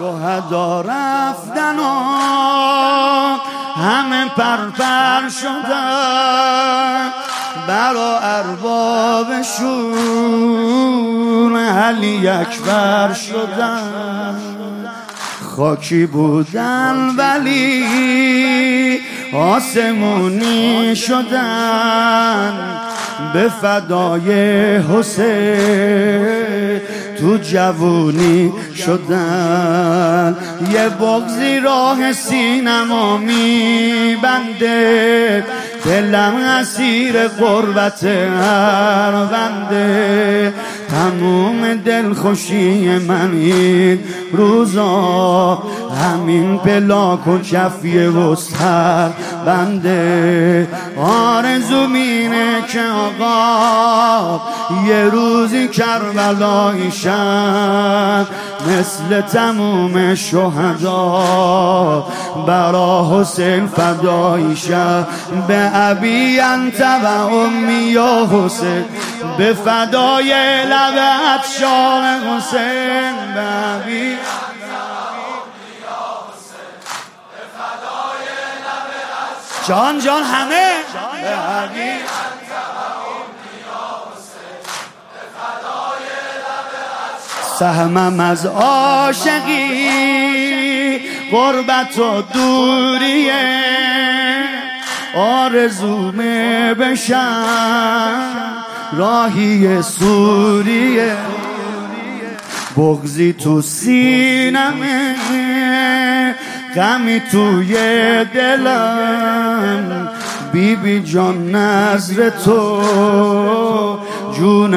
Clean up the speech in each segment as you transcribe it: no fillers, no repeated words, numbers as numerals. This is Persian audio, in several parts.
شهدا رفتن و همه پرپر شدن، برا اربابشون علی اکبر شدن. خاکی بودن ولی آسمونی شدن، به فدای حسین تو جوونی شدن. یه بغضی راه سینما میبنده، دلم اسیر غربت هر بنده. تموم دلخوشی من این روزا همین پلاک و کفیه وستر بنده. آرزو مینه که آقا یه روزی کربلایی شد، مثل تموم شهدا برا حسین فدایی شد. به ابی انت و امی یا حسین، به فدای لبت شاه حسین. به ابی انت و امی یا حسین، به فدای لبت جان جان همه. به ابی انت و امی یا حسین، به فدای لبت سهمم از عاشقی غربت و دوریه، آرزومه بشم راهی سوریه. بغضی تو سینمه، غمی توی دلم، بیبی جان نظر تو جون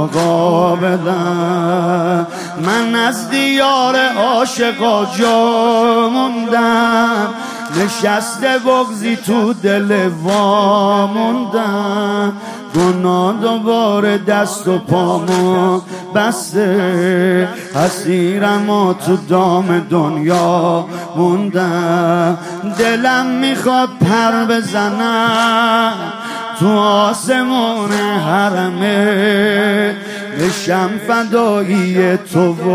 ناقابلم. من از دیار عاشقا جا موندم، نشسته بغضی تو دل واموندم. گناه دوباره دست و پامو بسته، اسیرم و تو دام دنیا موندم. دلم میخواد پر بزنم تو آسمون حرمه، بشم فدایی تو و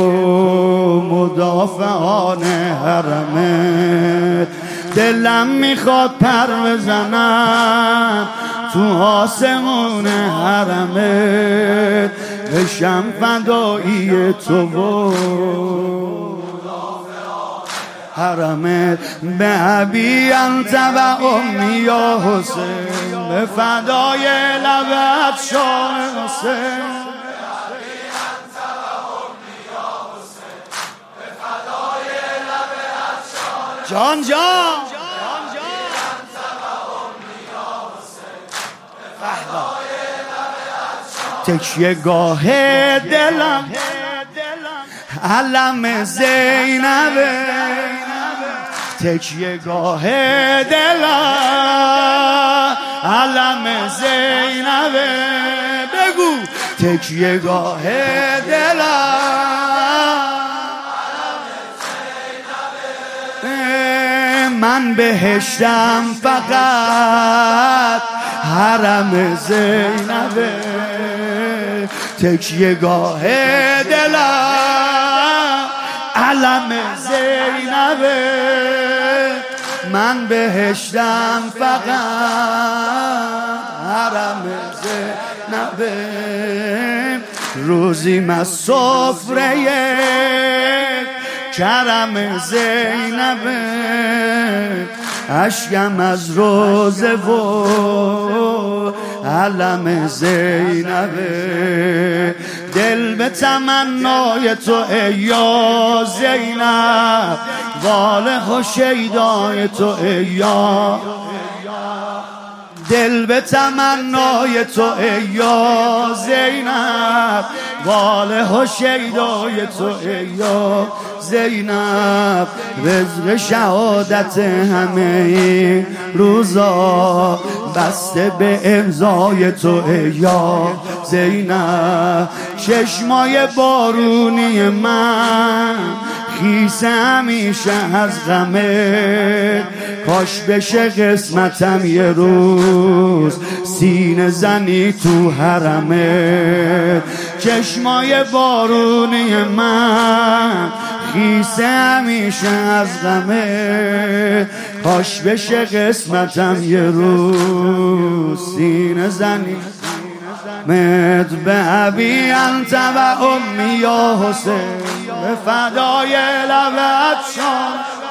مدافعان حرمه. دلم میخواد پر بزنم تو آسمون حرمه، بشم فدایی تو و حرمه. به ابی انت و امی یا حسین، به فدای لبت شاه حسین. جان جان تکیه گاه دلم علم زینبه، تکیه گاه دلم علم زینبه. بگو تکیه گاه دلم من بهشتم فقط حرم زینبه. تکیه گاه دلم علم زینبه، من بهشتم فقط حرم زینبه. روزیم از سفره کرم زینبه، اشکم از روزه و علم زینبه. دل به تمنای تو ای یا زینب، واله و شیدای تو ای یا. دل به تمنای تو ای یا زینب، واله و شیدای تو ای یا زینب. رزق شهادت همه این روزا بسته به امضای تو ای یا زینب. چشمای بارونی من خیس همیشه از غمه، کاش بشه قسمتم یه روز سینه زنی تو حرمه. چشمای بارونی من خیسه همیشه از غمه، کاش بشه قسمتم یه روز سینه زنی مت به ابی انت و امی یا حسین، به فدای لبت شان